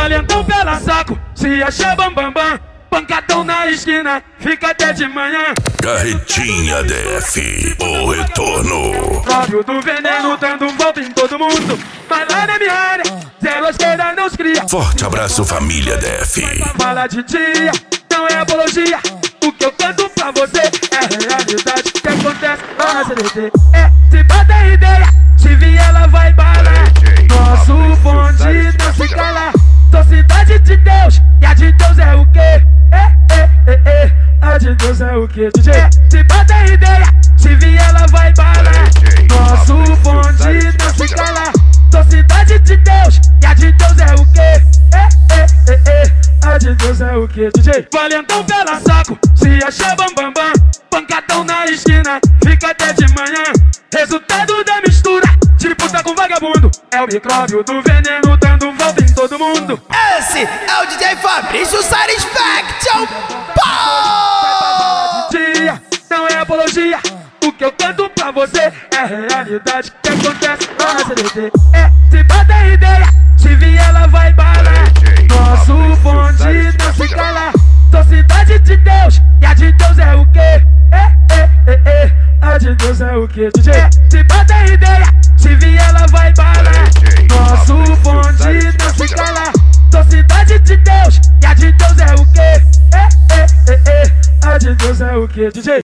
Valentão pela saco, se achar bambambam. Pancadão na esquina, fica até de manhã. Carretinha DF, o retorno. Cláudio do veneno dando volta em todo mundo. Mas lá na minha área, zero esquerda não se cria. Forte abraço, família DF. Fala de dia, não é apologia. O que eu canto pra você é realidade. O que acontece lá na CDT é se bata ideia, se vier ela vai balar. Nosso bonde não se cala. Sou cidade de Deus, e a de Deus é o quê? A de Deus é o quê, DJ? Se bata ideia, se vier ela vai balar. Nosso bonde não se cala. Sou cidade de Deus, e a de Deus é o quê? A de Deus é o quê, DJ? Valentão pela saco, se achar bambambam. Pancadão na esquina, fica até de manhã. Resultado da mistura, disputa com vagabundo. É o micróbio do veneno dando volta em todo mundo. Esse é o DJ Fabrício Satisfaction. Dia, não é apologia. O que eu canto pra você é realidade. O que acontece lá na CDT é se bata ideia, se vier ela vai balar. Nosso bonde não se cala. Sou cidade de Deus, e a de Deus é o quê? A de Deus é o quê, DJ? Se bata ideia, se vier ela vai balar. Nosso bonde não se cala. Sou cidade de Deus, e a de Deus é o quê? A de Deus é o quê, DJ?